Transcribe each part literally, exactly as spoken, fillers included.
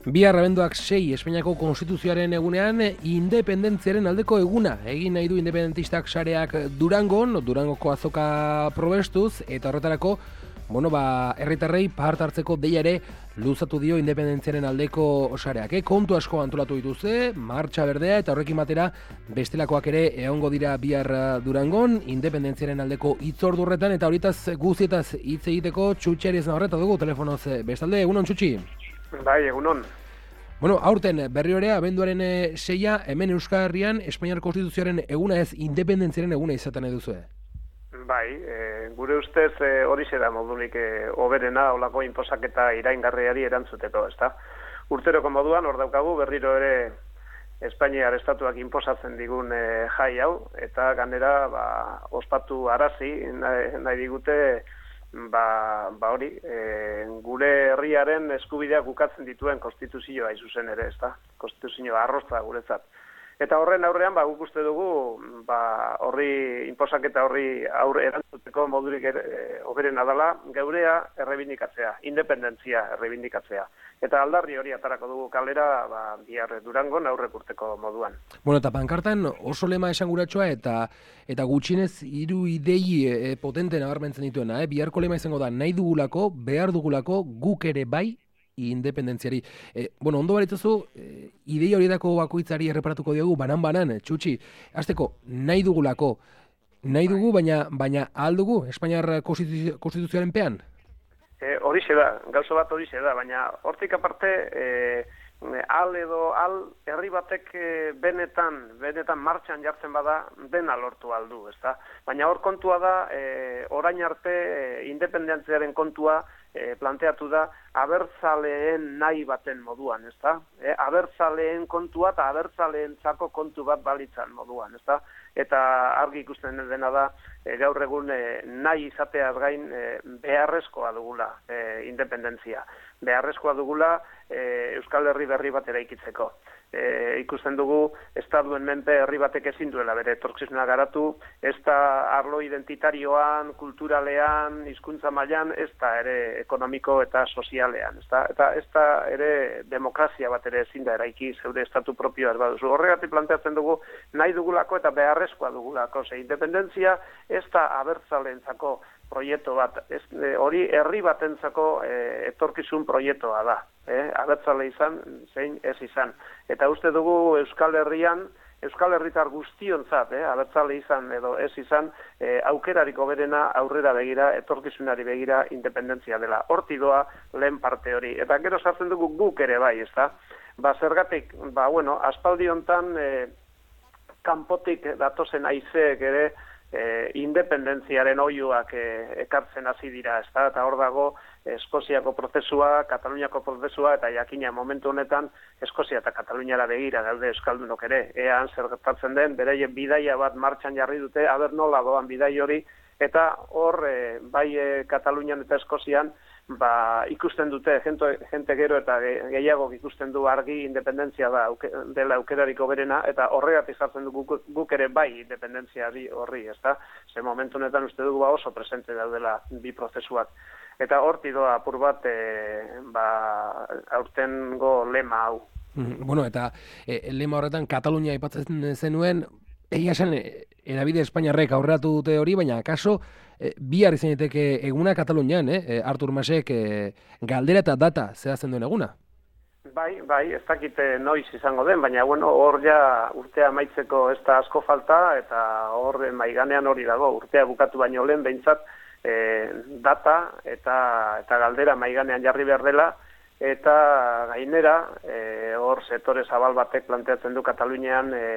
Bihar abenduak sei Espainiako Konstituzioaren egunean independentziaren aldeko eguna. Egin nahi du independentistak sareak Durangon, Durangoko azoka probestuz, eta horretarako, bueno, ba, herritarrei part hartzeko deia ere luzatu dio independentziaren aldeko sareak. Eh? Kontu asko antolatu dituzte, martxa berdea, eta horrekin batera bestelakoak ere egongo dira bihar Durangon, independentziaren aldeko hitzordurretan, eta horietaz guztietaz hitz egiteko Txutxeri ez horreta dugu telefonoz. Bestalde, egunon Txutxi? Bai, egunon. Bueno, aurten berriorea abenduaren seia hemen Euskal Herrian Espainiar Konstituzioaren eguna ez independentziaren eguna izaten nahi duzue. Bai, e, gure ustez e, horixe da modulik e, oberena olako inposaketa iraingarriari erantzuteko, ezta? Urteroko moduan hor daukagu berriro ere Espainiar estatuak inposatzen digun e, jai hau, eta ganera ba, ospatu arazi nahi, nahi digute ba, ba hori, e, gure herriaren eskubideak ukatzen dituen konstituzioa izuzen ere, ezta? Konstituzioa arrosta guretzat. Eta horren aurrean, ba, guk uste dugu, ba, horri, inposaketa horri aurre erantzuteko modurik e, oberena dela, geurea errebindikatzea, independentzia errebindikatzea. Eta aldarri hori atarako dugu kalera, ba, bihar Durangon aurrek urteko moduan. Bueno, eta pankartan oso lema esanguratsua eta eta gutxinez hiru idei e, potente nabarmentzen dituena, eh? Biharko lema izango da, nahi dugulako, behar dugulako, guk ere bai, independentziari. E, bueno, ondo baritzazu, e, ideia horietako bakoitzari erreparatuko diogu, banan-banan, Txutxi, hasteko, nahi dugulako, nahi dugu, baina baina ahal dugu, Espainiar konstituzio, konstituzioaren pean? E, horixe da, gauzo bat horixe da, baina hortik aparte, e, al edo al herri batek benetan, benetan martxan jartzen bada, dena lortu aldu, ezta? Baina hor kontua da, e, orain arte e, independentziaren kontua, E, planteatu da abertzaleen nahi baten moduan, ezta? E, abertzaleen kontua eta abertzaleentzako kontu bat balitzan moduan, ezta? Eta argi ikusten dena da e, gaur egun e, nahi izateaz gain e, beharrezkoa dugula e, independentzia. Beharrezkoa dugula e, Euskal Herri berri bat eraikitzeko. E, ikusten dugu estaduen menpe herri batek ezin duela bere etorkizuna garatu, ez da arlo identitarioan, kulturalean, hizkuntza mailan, ez da ere ekonomiko eta sozialean, ez da, eta ez da ere demokrazia bat ere ezin da eraiki zeure estatu propioa ez baduzu. Horregatik planteatzen dugu nahi dugulako eta beharrezkoa dugulako, ze independentzia ez da abertzaleentzako proiektu bat, ez, e, hori herri batentzako e, etorkizun proiektua da, eh? Abertzale izan, zein ez izan. Eta uste dugu Euskal Herrian, Euskal Herritar guztionzat, eh? Abertzale izan edo ez izan, e, aukerarik hoberena aurrera begira, etorkizunari begira independentzia dela. Horti doa lehen parte hori. Eta gero sartzen dugu guk ere bai, ezta? Ba, zergatik, ba, bueno, aspaldi hontan e, kanpotik datozen haizeek ere, E, independentziaren oiuak e, ekartzen hasi dira, ezta? Eta hor dago Eskoziako prozesua, Kataluniako prozesua, eta jakina momentu honetan Eskozia eta Kataluniara begira daude euskaldunok ere. Ean zer gertatzen den, beraien bidaia bat martxan jarri dute, aber nola doan bidai hori, eta hor e, bai e, Katalunian eta Eskozian ba, ikusten dute, jente, jente gero eta gehiago ikusten du argi independentzia da auke, dela aukerariko berena, eta horregatik sartzen du guk, guk ere bai independentzia horri, ezta? Ze momentu honetan uste dugu ba oso presente daudela bi prozesuak. Eta horti doa apur bat e, ba, aurtengo lema hau. Bueno, eta e, lema horretan Katalunia aipatzen zenuen, egia esan, edabide Espainiarrek aurreratu dute hori, baina akaso e, bihar izan daiteke eguna Katalunian, eh? Artur Masek e, galdera eta data zehazten duen eguna? Bai, bai, ez dakite noiz izango den, baina bueno, hor ja urtea amaitzeko ez da asko falta, eta hor maiganean hori dago, urtea bukatu baino lehen behintzat e, data eta, eta galdera maiganean jarri behar dela, eta gainera, e, hor sektore zabal batek planteatzen du Katalunian, e,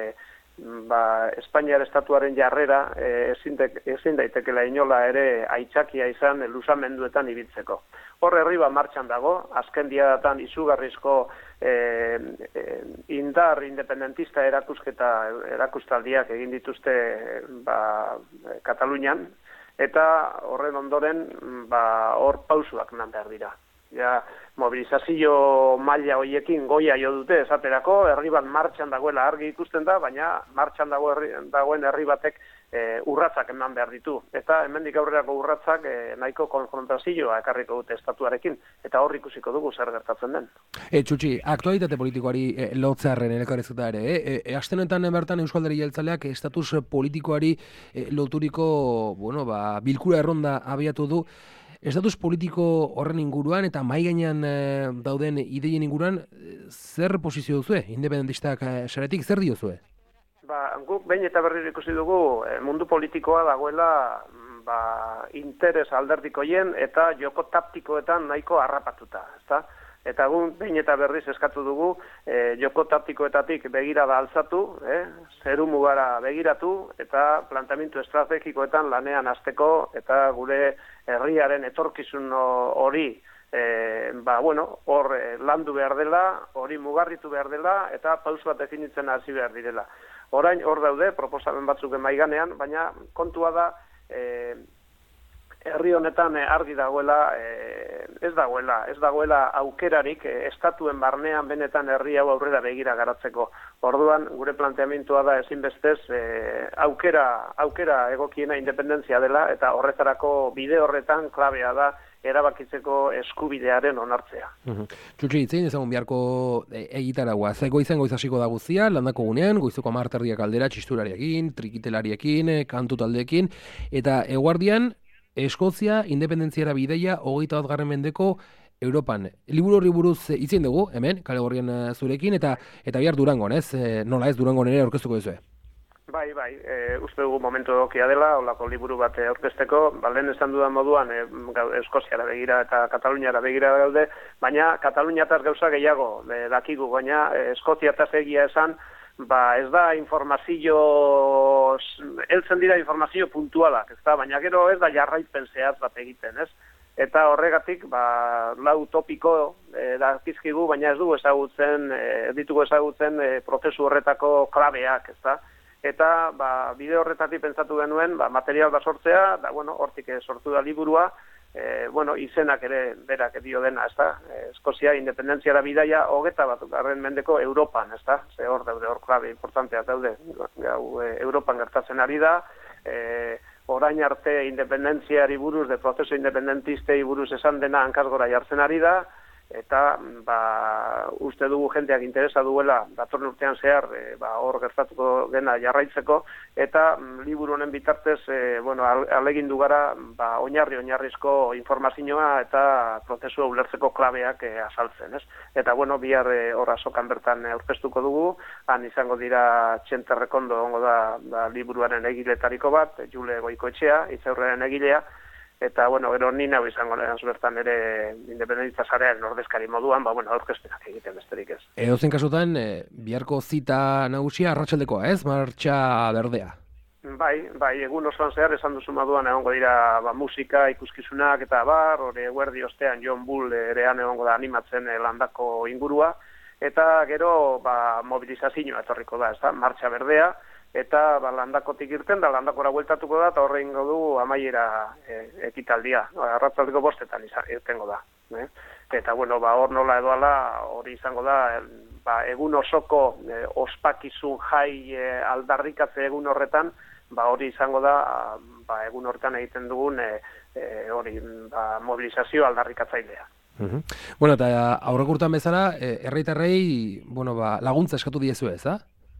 ba, Espainiar estatuaren jarrera e, ezin, de, ezin daitekela inola ere aitzakia izan luzamenduetan ibiltzeko. Hor herri bat martxan dago, azken diadatan izugarrizko e, e, indar independentista erakusketa erakustaldiak egin dituzte ba, Katalunian, eta horren ondoren ba, hor pausuak eman behar dira. Ja, mobilizazio maila hoiekin goia jo dute esaterako, herri bat martxan dagoela argi ikusten da, baina martxan dago herri, dagoen herri batek e, urratsak eman behar ditu. Eta hemendik aurrerako urratsak e, nahiko konfrontazioa ekarriko dute estatuarekin, eta hor ikusiko dugu zer gertatzen den. E, Txutxi, aktualitate politikoari e, lotzearren elekarrezuta ere, e, e, asten honetan bertan Eusko Alderdi Jeltzaleak estatus politikoari e, loturiko, bueno, ba, bilkura erronda abiatu du. Estatus politiko horren inguruan eta mahai gainean e, dauden ideien inguruan, zer posizio duzue? Independentistak e, saretik, zer diozue? Ba, guk behin eta berriro ikusi dugu e, mundu politikoa dagoela ba, interes alderdikoien eta joko taktikoetan nahiko harrapatuta, ezta? Eta gun behin eta berriz eskatu dugu e, joko taktikoetatik begirada altzatu, eh? zeru mugara begiratu eta planteamendu estrategikoetan lanean hasteko eta gure herriaren etorkizun hori e, ba, bueno, hor e, landu behar dela, hori mugarritu behar dela eta pausu bat definitzen hasi behar direla. Orain hor daude proposamen batzuk mahai ganean, baina kontua da e, herri honetan argi dagoela, e, ez dagoela, ez dagoela aukerarik e, estatuen barnean benetan herri hau aurrera begira garatzeko. Orduan gure planteamendua da ezinbestez e, aukera, aukera egokiena independentzia dela eta horretarako bide horretan klabea da erabakitzeko eskubidearen onartzea. Txutxi, itzein ezagun biharko egitaragua. Ze goizen goiz hasiko da guztia, landako gunean, goizuko hamarterdiak aldera, txisturariekin, trikitelariekin, kantu taldeekin, eta eguardian, Eskozia independentziara bideia hogeita bat garren mendeko Europan. Liburu horri buruz itzien dugu, hemen, kale gorrien zurekin, eta eta bihar Durangon, ez? Nola ez Durangon ere aurkeztuko duzue? Bai, bai, e, uste dugu momentu egokia dela, holako liburu bat aurkezteko, ba, lehen esan dudan moduan, e, Eskoziara begira eta Kataluniara begira gaude, baina Kataluniataz gauza gehiago e, dakigu, baina e, Eskoziataz egia esan, ba, ez da informazio, heltzen dira informazio puntualak, ez da, baina gero ez da jarraipen zehaz bat egiten, ez? Eta horregatik, ba, lau topiko e, dakizkigu, baina ez dugu ezagutzen, ez ditugu ezagutzen e, prozesu horretako klabeak, ez da? Eta, ba, bide horretatik pentsatu genuen, ba, material da sortzea, da, bueno, hortik sortu da liburua, E, bueno, izenak ere berak dio dena, ez da? Eskozia independentziara bidaia hogeta bat garren mendeko Europan, ez da? Ze hor daude, hor klabe importanteak daude, gau e, Europan gertatzen ari da, e, orain arte independentziari buruz, de prozeso independentistei buruz esan dena hankasgora jartzen ari da, eta ba, uste dugu jendeak interesa duela datorren urtean zehar e, ba, hor gertatuko dena jarraitzeko, eta mm, liburu honen bitartez e, bueno, alegindu gara ba, oinarri-oinarrizko informazioa eta prozesua ulertzeko klabeak e, azaltzen, ez? Eta bueno, bihar e, hor azokan bertan aurkeztuko dugu, han izango dira Txente Rekondo ongo da, da liburuaren egiletariko bat, Jule Goikoetxea, Itzaurraren egilea, eta, bueno, gero ni nau izango lehen bertan ere independentista sarearen ordezkari moduan, ba, bueno, aurkezpenak egiten besterik ez. Edozein kasutan, e, biharko zita nagusia arratsaldekoa, ez? Martxa berdea. Bai, bai, egun osoan zehar esan duzu moduan egongo dira ba, musika, ikuskizunak eta bar, hori eguerdi ostean John Bull erean egongo da animatzen e, landako ingurua, eta gero ba, mobilizazioa etorriko da, ez da, martxa berdea, eta ba, landakotik irten da, landakora bueltatuko da, eta horre ingo du amaiera e, ekitaldia, arratzaldeko bostetan irtengo da. Eh? Eta, bueno, ba, hor nola edoala, hori izango da, ba, egun osoko e, ospakizun jai e, aldarrikatze egun horretan, ba, hori izango da, ba, egun horretan egiten dugun e, e, hori ba, mobilizazio aldarrikatzailea. Uh-huh. Bueno, eta aurrekurtan bezala, e, herritarrei, bueno, ba, laguntza eskatu diezu ez, da?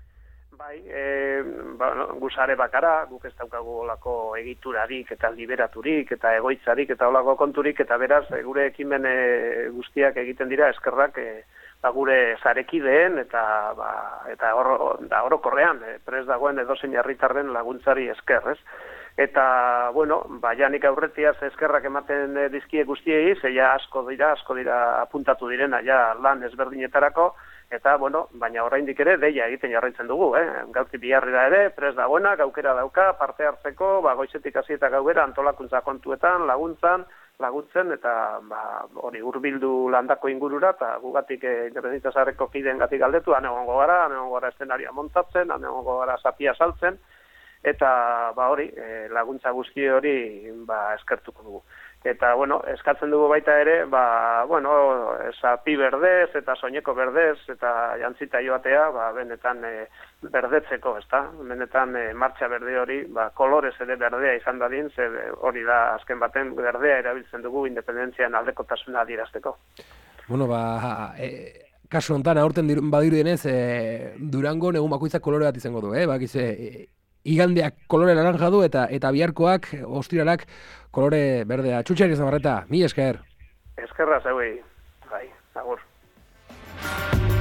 Bai, e, ba, no, guzare bakara, guk ez daukagu olako egiturarik eta liberaturik eta egoitzarik eta olako konturik, eta beraz, gure ekimen e, guztiak egiten dira eskerrak e, ba, gure zarekideen eta ba, eta hor, da orokorrean, e, prez dagoen edozein herritarren laguntzari esker, ez? Eta, bueno, ba, janik aurretiaz eskerrak ematen e, dizkie guztiei, zeia asko dira, asko dira apuntatu direna, ja lan ezberdinetarako, eta, bueno, baina oraindik ere deia egiten jarraitzen dugu, eh? Gaurtik biharri da ere, prez dagoena, gaukera dauka, parte hartzeko, ba, goizetik hasi eta gauera antolakuntza kontuetan, laguntzan, laguntzen, eta ba, hori hurbildu landako ingurura, eta gugatik eh, independentista sareko kideen gatik galdetu, han egongo gara, han egongo gara estenaria montatzen, han egongo gara zapia saltzen, eta ba hori, eh, laguntza guzti hori ba, eskertuko dugu. eta, bueno, eskatzen dugu baita ere, ba, bueno, esapi berdez eta soineko berdez eta jantzita joatea, ba, benetan e, berdetzeko, ezta? Benetan e, martxa berde hori, ba, kolorez ere berdea izan dadin, ze hori da azken baten berdea erabiltzen dugu independentzian aldekotasuna adierazteko. Bueno, ba, e, kasu honetan aurten badirudienez, e, Durango egun bakoitzak kolore bat izango du, eh? Bakize, e, igandeak kolore naranja du eta eta biharkoak, ostiralak, kolore berdea. Txutxari Zamarreta, mi esker. Eskerra zeuei, bai, agur.